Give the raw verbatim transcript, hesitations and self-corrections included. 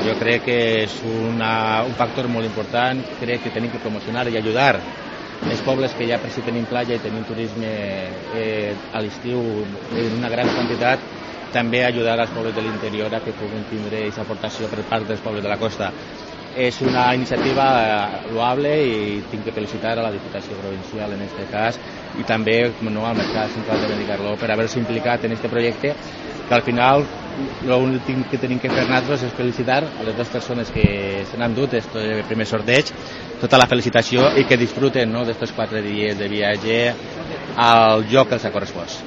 Jo crec que és una, un factor molt important, crec que tenim que promocionar i ajudar els pobles que ja per si tenim platja i tenim turisme eh, a l'estiu en una gran quantitat, també ajudar als pobles de l'interior a que puguin tindre aquesta aportació per part dels pobles de la costa. És una iniciativa loable i tinc que felicitar a la Diputació Provincial en aquest cas i també com no, al Mercat Central de Benicarló per haver-se implicat en aquest projecte, que al final l'únic que tenim que fer nosaltres és felicitar a les dues persones que se n'han dut aquest primer sorteig, tota la felicitació i que disfruten, no, d'estos quatre dies de viatge al lloc que els ha correspost.